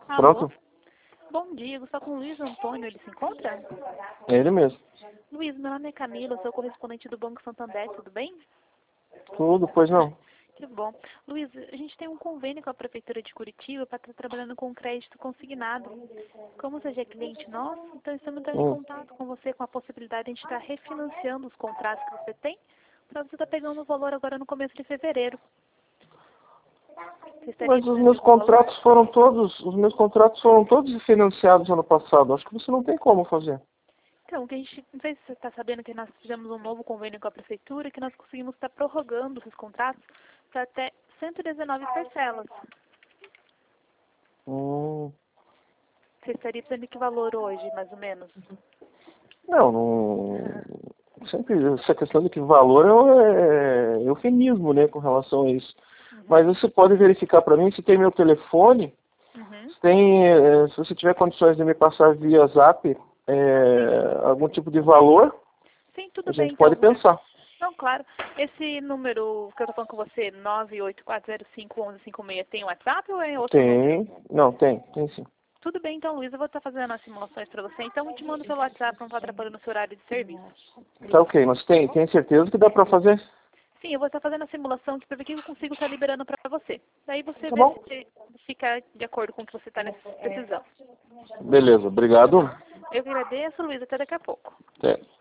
Alô? Pronto? Bom dia, eu estou com o Luiz Antônio, ele se encontra? É ele mesmo. Luiz, meu nome é Camila, eu sou correspondente do Banco Santander, tudo bem? Tudo, pois não. Que bom. Luiz, a gente tem um convênio com a Prefeitura de Curitiba para estar trabalhando com crédito consignado. Como você já é cliente nosso, então estamos entrando em Hum. contato com você com a possibilidade de a gente estar refinanciando os contratos que você tem, para você estar pegando o valor agora no começo de fevereiro. Você estaria Mas os disponível meus com o valor? contratos foram todos financiados ano passado. Acho que você não tem como fazer. Então, que a gente, não sei se você está sabendo que nós fizemos um novo convênio com a Prefeitura e que nós conseguimos estar prorrogando esses contratos para até 119 parcelas. Hum. Você estaria precisando de que valor hoje, mais ou menos? Não, não. Sempre essa questão de que valor é eufemismo, né, com relação a isso. Mas você pode verificar para mim se tem meu telefone, Uhum. se você tiver condições de me passar via Zap algum tipo de valor, Sim, a tudo bem, gente pode então. pensar. Não, claro. Esse número que eu estou falando com você, 984051156, tem WhatsApp ou é outro número? Tem, não, tem sim. Tudo bem, então, Luiz, eu vou estar fazendo as simulações para você, então eu te mando pelo WhatsApp, não está atrapalhando o seu horário de serviço. Tá ok, mas tem certeza que dá para fazer? Sim, eu vou estar fazendo a simulação aqui para ver o que eu consigo estar liberando para você. Daí você Tá vê bom? se fica de acordo com o que você está precisando. Beleza, Tá obrigado. bom? Eu que agradeço, Luiz, até daqui a pouco. Até.